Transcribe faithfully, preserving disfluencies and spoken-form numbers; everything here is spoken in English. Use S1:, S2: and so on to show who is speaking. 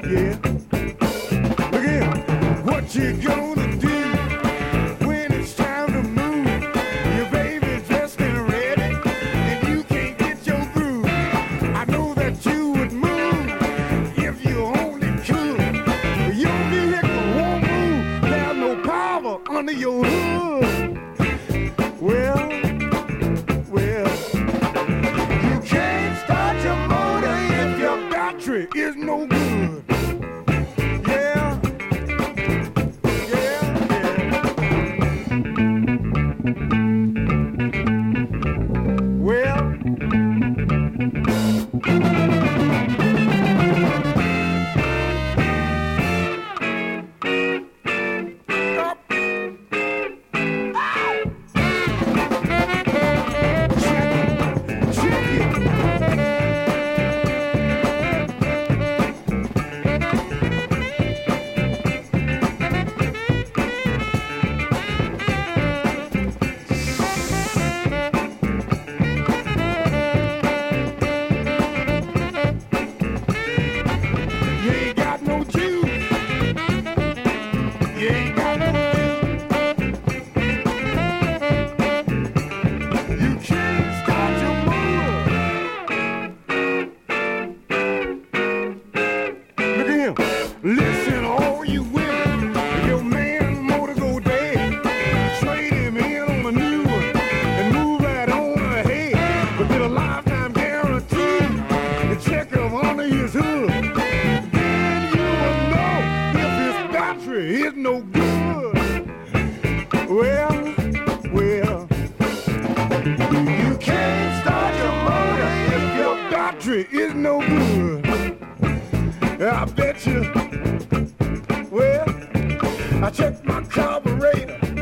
S1: Yeah. Look here. What you gonna do when it's time to move? Your baby's dressed and ready, and you can't get your groove. I know that you would move if you only could. Your vehicle won't move. There's no power under your hood. Well, well, you can't start your motor if your battery is no good. Yeah, yeah, yeah. Well, you ain't got no juice. You ain't got no juice. You can't start your motor. Look at him. Listen, all you women, if your man motor go dead, trade him in on a new one and move right on ahead. But get a lifetime guarantee and check him under his hood. Then you will know if his battery is no good. Well, well, you can't start your motor if your battery is no good. I bet you. Well, I checked my carburetor.